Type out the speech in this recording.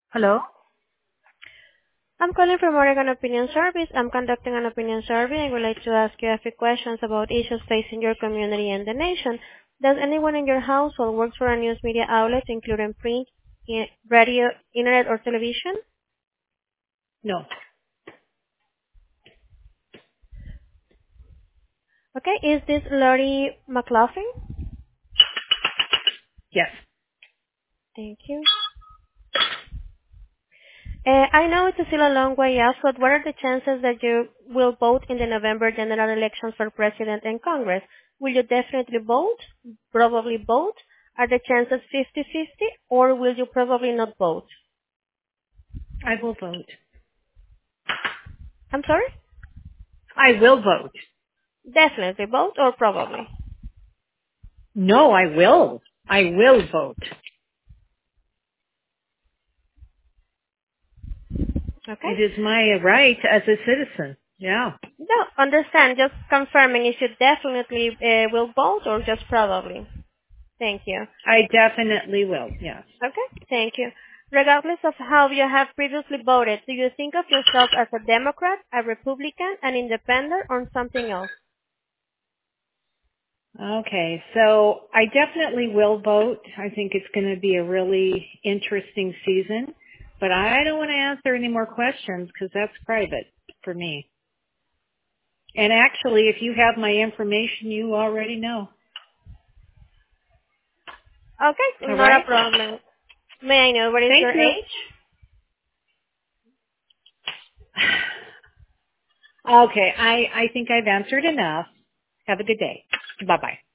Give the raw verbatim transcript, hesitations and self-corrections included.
Hello? I'm calling from Oregon Opinion Service. I'm conducting an opinion survey and would like to ask you a few questions about issues facing your community and the nation. Does anyone in your household work for a news media outlet, including print, i- radio, internet, or television? No. Okay, is this Lori McLaughlin? Yes. Thank you. Uh, I know it's still a long way off, but what are the chances that you will vote in the November general elections for president and Congress? Will you definitely vote? Probably vote? Are the chances fifty-fifty, or will you probably not vote? I will vote. I'm sorry? I will vote. Definitely vote or probably? No, I will. I will vote. Okay. It is my right as a citizen. Yeah. No, understand. Just confirming if you definitely uh, will vote or just probably. Thank you. I definitely will. Yes. Okay, thank you. Regardless of how you have previously voted, do you think of yourself as a Democrat, a Republican, an independent, or something else? Okay. So I definitely will vote. I think it's going to be a really interesting season, but I don't want to answer any more questions because that's private for me. And actually, if you have my information, you already know. Okay, All not a right? problem. May I know what is Thank your you. age? Okay, I, I think I've answered enough. Have a good day. Bye-bye.